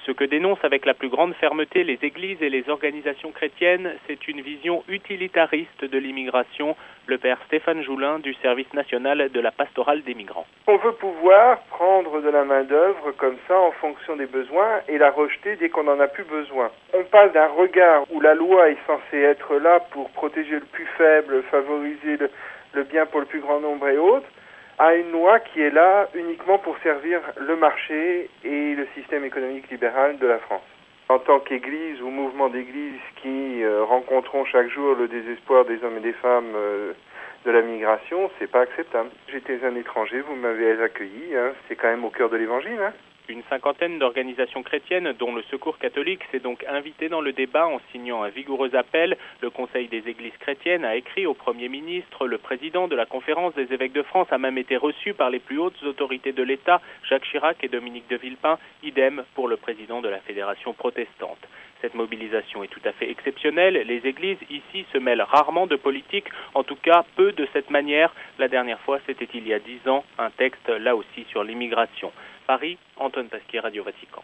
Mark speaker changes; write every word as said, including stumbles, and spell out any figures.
Speaker 1: Ce que dénoncent avec la plus grande fermeté les églises et les organisations chrétiennes, c'est une vision utilitariste de l'immigration. Le père Stéphane Joulin du Service national de la pastorale des migrants.
Speaker 2: On veut pouvoir prendre de la main-d'œuvre comme ça en fonction des besoins et la rejeter dès qu'on n'en a plus besoin. On passe d'un regard où la loi est censée être là pour protéger le plus faible, favoriser le, le bien pour le plus grand nombre et autres, à une loi qui est là uniquement pour servir le marché et le système économique libéral de la France. En tant qu'Église ou mouvement d'Église qui euh, rencontrons chaque jour le désespoir des hommes et des femmes euh, de la migration, c'est pas acceptable. J'étais un étranger, vous m'avez accueilli, hein, c'est quand même au cœur de l'Évangile. Hein.
Speaker 1: Une cinquantaine d'organisations chrétiennes, dont le Secours catholique, s'est donc invité dans le débat en signant un vigoureux appel. Le Conseil des Églises chrétiennes a écrit au Premier ministre. Le président de la Conférence des évêques de France a même été reçu par les plus hautes autorités de l'État, Jacques Chirac et Dominique de Villepin. Idem pour le président de la Fédération protestante. Cette mobilisation est tout à fait exceptionnelle. Les églises ici se mêlent rarement de politique, en tout cas peu de cette manière. La dernière fois, c'était il y a dix ans, un texte là aussi sur l'immigration. Paris, Antoine Pasquier, Radio Vatican.